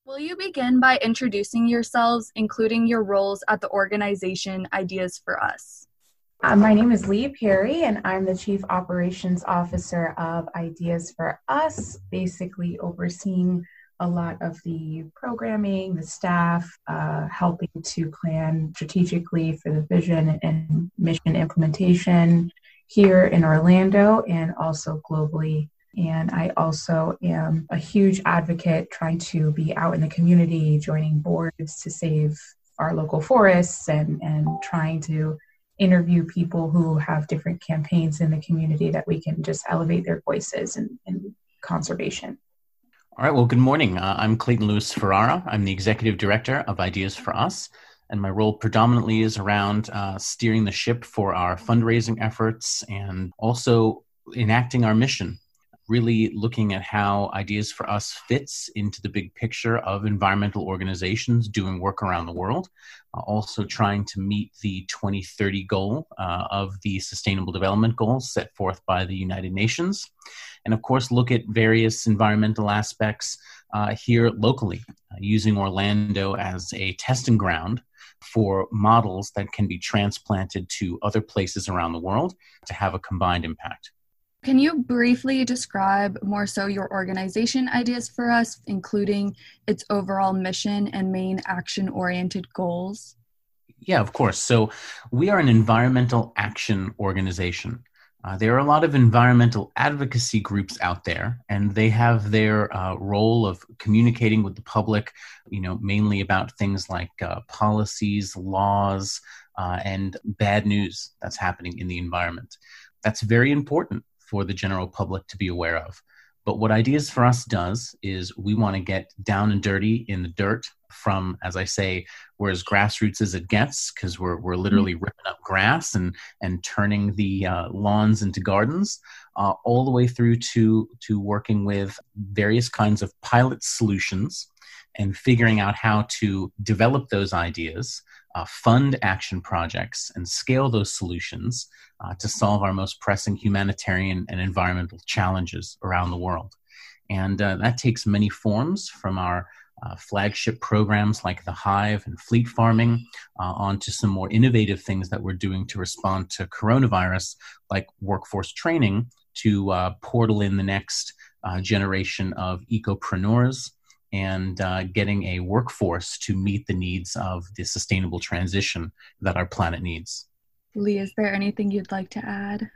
Will you begin by introducing yourselves, including your roles at the organization Ideas for Us? My name is Lee Perry, and I'm the Chief Operations Officer of Ideas for Us, basically overseeing a lot of the programming, the staff, helping to plan strategically for the vision and mission implementation here in Orlando and also globally. And I also am a huge advocate trying to be out in the community, joining boards to save our local forests and trying to interview people who have different campaigns in the community that we can just elevate their voices in conservation. All right, well, good morning. I'm Clayton Lewis Ferrara. I'm the Executive Director of Ideas for Us, and my role predominantly is around steering the ship for our fundraising efforts and also enacting our mission, really looking at how Ideas for Us fits into the big picture of environmental organizations doing work around the world, also trying to meet the 2030 goal of the Sustainable Development Goals set forth by the United Nations, and of course look at various environmental aspects here locally, using Orlando as a testing ground for models that can be transplanted to other places around the world to have a combined impact. Can you briefly describe more so your organization Ideas for Us, including its overall mission and main action-oriented goals? Yeah, of course. So we are an environmental action organization. There are a lot of environmental advocacy groups out there, and they have their role of communicating with the public, mainly about things like policies, laws, and bad news that's happening in the environment. That's very important for the general public to be aware of. But what Ideas for Us does is we want to get down and dirty in the dirt from, as I say, we're as grassroots as it gets, because we're literally ripping up grass and turning the lawns into gardens, all the way through to working with various kinds of pilot solutions and figuring out how to develop those ideas, fund action projects, and scale those solutions to solve our most pressing humanitarian and environmental challenges around the world. And that takes many forms, from our flagship programs like the Hive and fleet farming, on to some more innovative things that we're doing to respond to coronavirus, like workforce training to portal in the next generation of ecopreneurs, and getting a workforce to meet the needs of the sustainable transition that our planet needs. Lee, is there anything you'd like to add?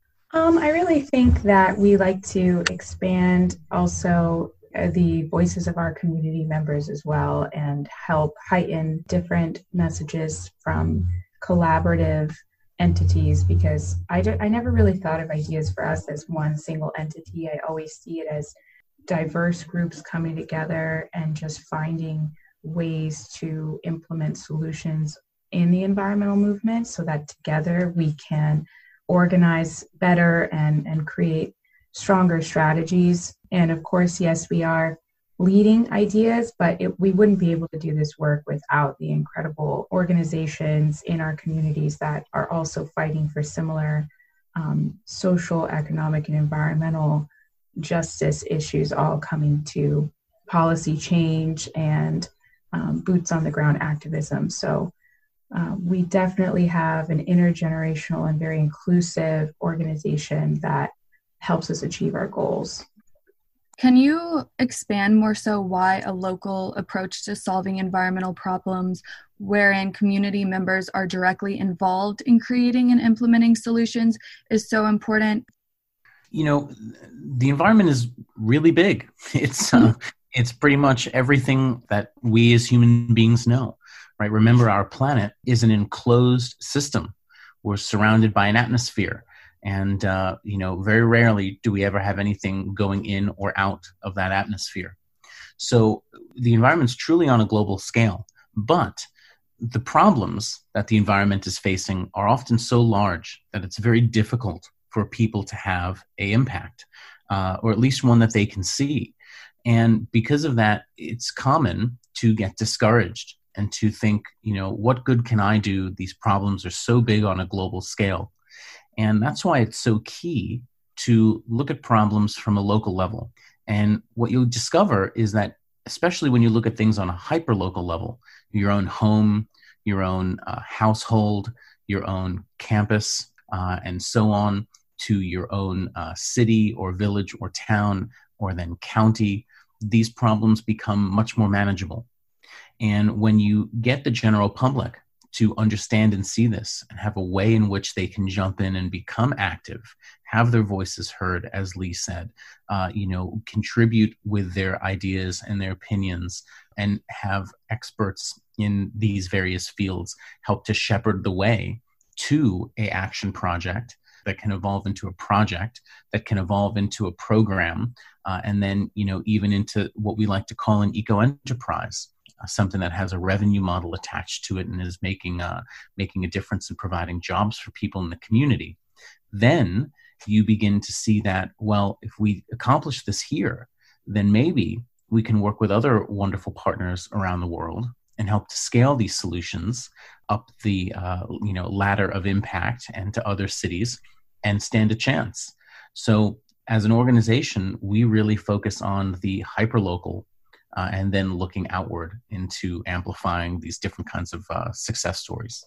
I really think that we like to expand also the voices of our community members as well, and help heighten different messages from collaborative entities, because I never really thought of Ideas for Us as one single entity. I always see it as diverse groups coming together and just finding ways to implement solutions in the environmental movement so that together we can organize better and create stronger strategies. And of course, yes, we are leading ideas, but we wouldn't be able to do this work without the incredible organizations in our communities that are also fighting for similar social, economic, and environmental justice issues, all coming to policy change and boots on the ground activism. So we definitely have an intergenerational and very inclusive organization that helps us achieve our goals. Can you expand more so why a local approach to solving environmental problems, wherein community members are directly involved in creating and implementing solutions, is so important? The environment is really big. It's pretty much everything that we as human beings know, right? Remember, our planet is an enclosed system. We're surrounded by an atmosphere. And, very rarely do we ever have anything going in or out of that atmosphere. So the environment's truly on a global scale. But the problems that the environment is facing are often so large that it's very difficult for people to have an impact, or at least one that they can see. And because of that, it's common to get discouraged and to think, what good can I do? These problems are so big on a global scale. And that's why it's so key to look at problems from a local level. And what you'll discover is that especially when you look at things on a hyperlocal level, your own home, your own household, your own campus, and so on, to your own city or village or town or then county, these problems become much more manageable. And when you get the general public to understand and see this and have a way in which they can jump in and become active, have their voices heard, as Lee said, contribute with their ideas and their opinions, and have experts in these various fields help to shepherd the way to an action project that can evolve into a project, that can evolve into a program, and then, even into what we like to call an eco-enterprise, something that has a revenue model attached to it and is making a difference in providing jobs for people in the community. Then you begin to see that, well, if we accomplish this here, then maybe we can work with other wonderful partners around the world and help to scale these solutions up the ladder of impact and to other cities and stand a chance. So as an organization, we really focus on the hyperlocal and then looking outward into amplifying these different kinds of success stories.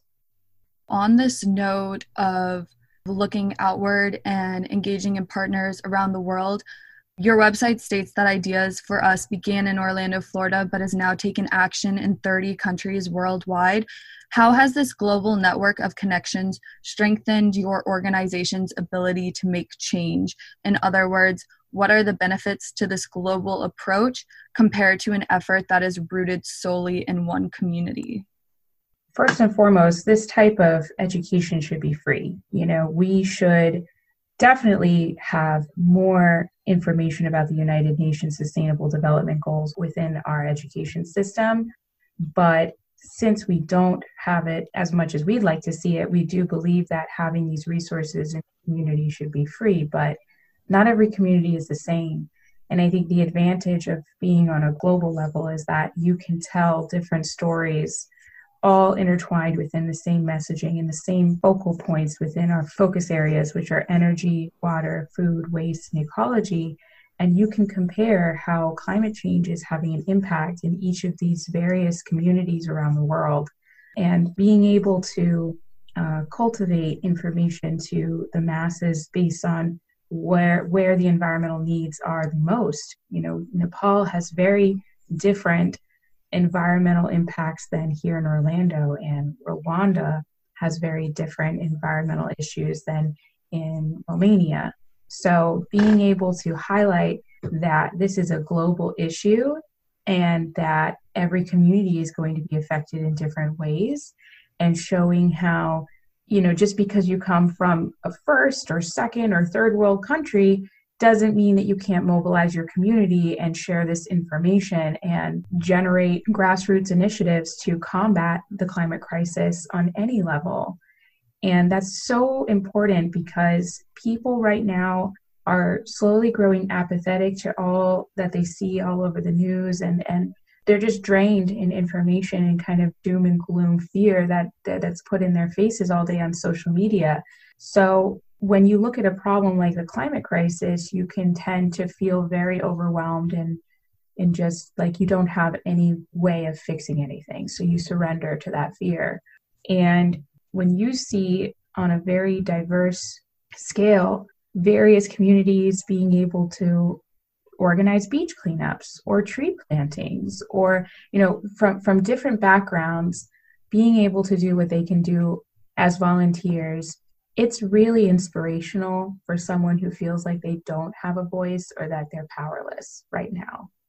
On this note of looking outward and engaging in partners around the world, your website states that Ideas for Us began in Orlando, Florida, but has now taken action in 30 countries worldwide. How has this global network of connections strengthened your organization's ability to make change? In other words, what are the benefits to this global approach compared to an effort that is rooted solely in one community? First and foremost, this type of education should be free. We should definitely have more information about the United Nations Sustainable Development Goals within our education system. But since we don't have it as much as we'd like to see it, we do believe that having these resources in the community should be free. But not every community is the same. And I think the advantage of being on a global level is that you can tell different stories all intertwined within the same messaging and the same focal points within our focus areas, which are energy, water, food, waste, and ecology. And you can compare how climate change is having an impact in each of these various communities around the world. And being able to cultivate information to the masses based on where the environmental needs are the most. Nepal has very different environmental impacts than here in Orlando, and Rwanda has very different environmental issues than in Romania. So being able to highlight that this is a global issue and that every community is going to be affected in different ways, and showing how, just because you come from a first or second or third world country doesn't mean that you can't mobilize your community and share this information and generate grassroots initiatives to combat the climate crisis on any level. And that's so important because people right now are slowly growing apathetic to all that they see all over the news, and they're just drained in information and kind of doom and gloom fear that's put in their faces all day on social media. So when you look at a problem like the climate crisis, you can tend to feel very overwhelmed and just like you don't have any way of fixing anything. So you surrender to that fear. And when you see on a very diverse scale, various communities being able to organize beach cleanups or tree plantings, or, from different backgrounds, being able to do what they can do as volunteers, it's really inspirational for someone who feels like they don't have a voice or that they're powerless right now.